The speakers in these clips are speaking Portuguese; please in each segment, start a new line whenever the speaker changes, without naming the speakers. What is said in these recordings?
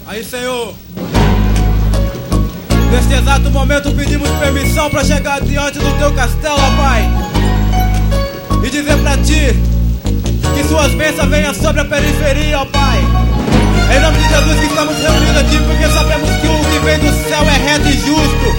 Aí, Senhor, neste exato momento pedimos permissão para chegar diante do teu castelo, ó Pai, e dizer pra ti que suas bênçãos venham sobre a periferia, ó Pai. Em nome de Jesus que estamos reunidos aqui, porque sabemos que o que vem do céu é reto e justo.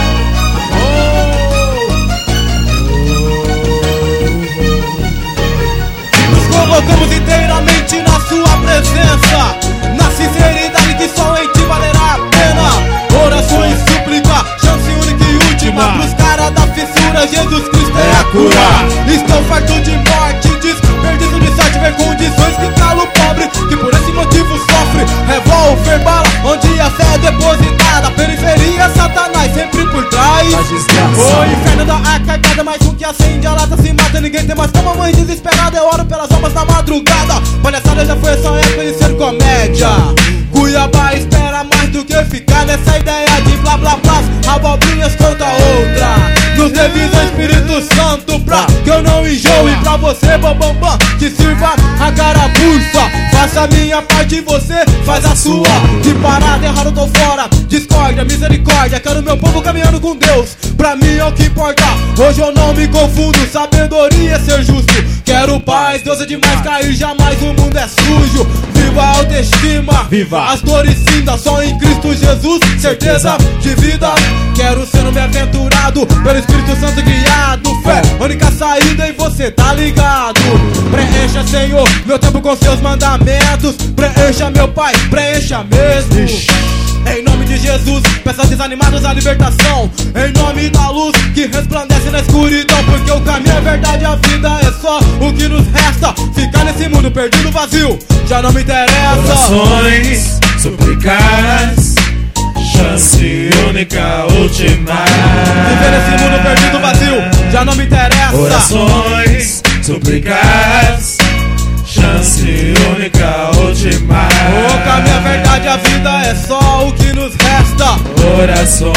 Nos colocamos inteiramente na sua presença, na sinceridade que só em ti valerá a pena. Oração e súplica, chance única e última pros caras da fissura, Jesus Cristo é a cura. Estou farto de morte, perdido de sorte, ver condições que cala o pobre, que por esse motivo sofre. Revólver, bala, onde a fé é depositada. Periferia, Satanás sempre por trás. O inferno da carcada, mais um que acende a lata, se mata, ninguém tem mais calma, mãe desesperada. Eu oro pelas almas na madrugada. Palhaçada já foi só época de ser comédia. Cuiabá espera mais do que ficar nessa ideia de blá blá blá, abobrinhas contra outra. Nos devido ao Espírito Santo pra que eu não enjoe. Pra você, bambambam, que sirva a carapuça. Faça a minha parte e você faz a sua. De parada, errado eu tô fora. Discórdia, misericórdia, quero meu povo caminhando com Deus. Pra mim é o que importa, hoje eu não me confundo. Sabedoria é ser justo. Quero paz, Deus é demais, cair jamais, o mundo é sujo. Viva a autoestima, viva as dores cindas, só em Cristo Jesus, certeza de vida. Quero ser um bem-aventurado, pelo Espírito Santo guiado. Fé, única saída e você tá ligado. Preencha, Senhor, meu tempo com seus mandamentos. Preencha, meu Pai, preencha mesmo. Em nome de Jesus, peço aos desanimados a libertação. Em nome da luz que resplandece na escuridão. Porque o caminho, a verdade e a vida é só o que nos resta. Ficar nesse mundo perdido, vazio, já não me interessa.
Orações, súplicas, chance única, última.
Viver nesse mundo perdido, vazio, já não me interessa.
Orações, súplicas, chance única, última.
O caminho, a verdade, a vida é só o que nos resta.
Orações.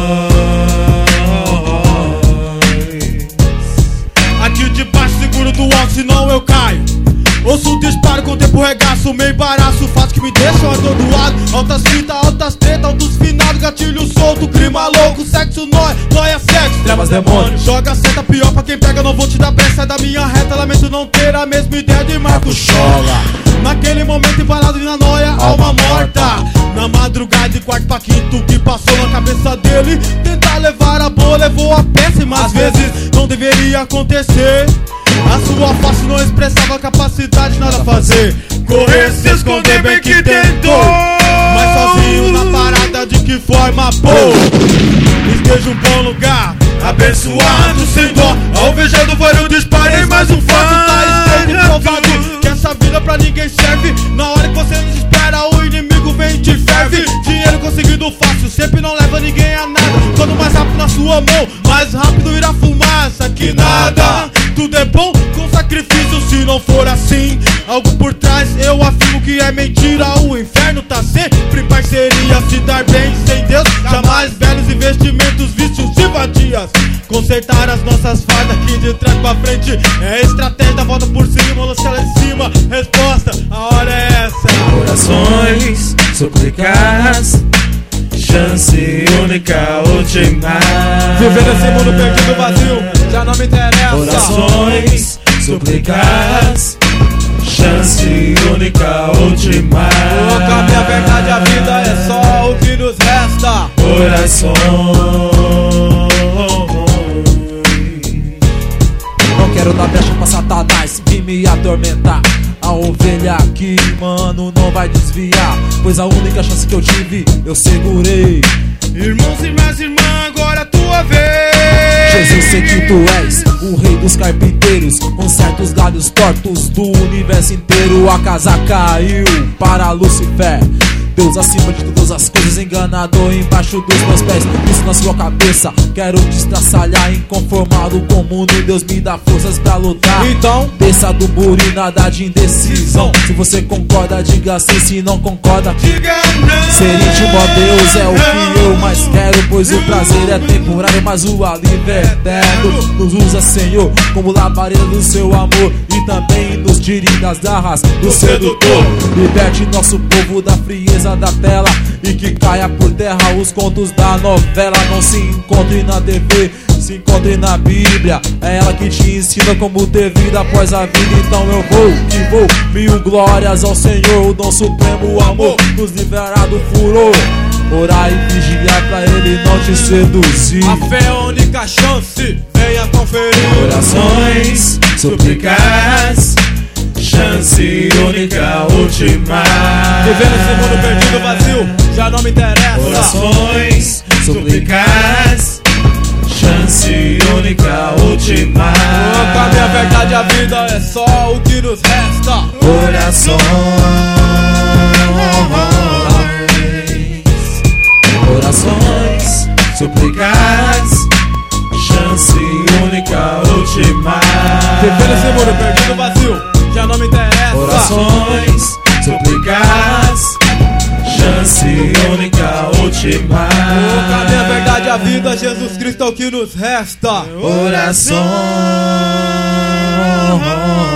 Aqui de baixo seguro do alto, senão eu caio. Ouço o disparo com o tempo regaço, meio embaraço, fatos que me deixam atordoado. Altas fitas, altas tretas, altos finados, gatilho solto, clima louco, sexo nóia sexo, trevas demônios. Joga seta pior pra quem pega, não vou te dar pressa, sai da minha reta, lamento não ter a mesma ideia de Marco Chola. Naquele momento embalado na noia, alma morta. Na madrugada de quarto pra quinto, o que passou na cabeça dele? Tentar levar a boa, levou a péssima. Às vezes não deveria acontecer. A sua face não expressava capacidade de nada fazer. Correr, se esconder bem que tentou, mas sozinho na parada de que forma, pô. Esteja um bom lugar, abençoado, sem dó. Alvejado foi um disparo e mais um fato. Tá escrito provado que essa vida pra ninguém serve. Na hora que você nos espera, o inimigo vem e te ferve. Dinheiro conseguido fácil sempre não leva ninguém a nada. Quanto mais rápido na sua mão, mais rápido irá fumaça. Que nada, tudo é bom com sacrifício. Se não for assim, algo por trás, eu afirmo que é mentira. O inferno tá sempre em parceria. Se dar bem sem Deus, jamais belos investimentos, vícios e vadias. Consertar as nossas falhas aqui de trás pra frente é estratégia da volta por cima, lançar lá em cima. Resposta, a hora é essa.
Orações, súplicas, chance única, última.
Viver nesse mundo perdido, vazio, já não me interessa.
Orações, súplicas, chance única, última.
O caminho, a verdade, a vida é só o que nos resta.
Orações.
Não quero dar brecha pra Satanás vir me atormentar. A ovelha aqui, mano, não vai desviar, pois a única chance que eu tive, eu segurei.
Irmãos e minhas irmãs, agora é a tua vez.
Jesus, sei que tu és o rei dos carpinteiros, conserta os galhos tortos do universo inteiro. A casa caiu para Lucifer, Deus acima de todas as coisas, enganador embaixo dos meus pés. Isso na sua cabeça, quero destraçalhar, inconformado com o mundo. Deus me dá forças pra lutar.
Então,
desça do muro e nada de indecisão. Se você concorda, diga sim, se não concorda,
diga não.
Ser íntimo a Deus é o que eu mais quero, pois o prazer é temporário, mas o alívio é eterno. Nos usa, Senhor, como labareda do seu amor, e também nos tire das garras do sedutor. Liberte nosso povo da frieza coisa da tela e que caia por terra os contos da novela. Não se encontre na TV, se encontre na Bíblia. É ela que te ensina como ter vida após a vida. Então eu vou, que vou, mil glórias ao Senhor. O dom supremo, o amor, nos livrará do furor. Orar e vigiar pra ele não te seduzir.
A fé é a única chance, venha conferir.
Orações, súplicas, chance única, última.
Viver nesse mundo perdido, vazio, já não me interessa.
Orações, súplicas, chance única, última.
O caminho, a verdade, a vida é só o que nos resta.
Orações, orações, súplicas, chance única, última.
Viver nesse mundo perdido, vazio, já não me interessa.
Orações, súplicas, chance única, última.
O caminho, a verdade, a vida, Jesus Cristo é o que nos resta.
Orações.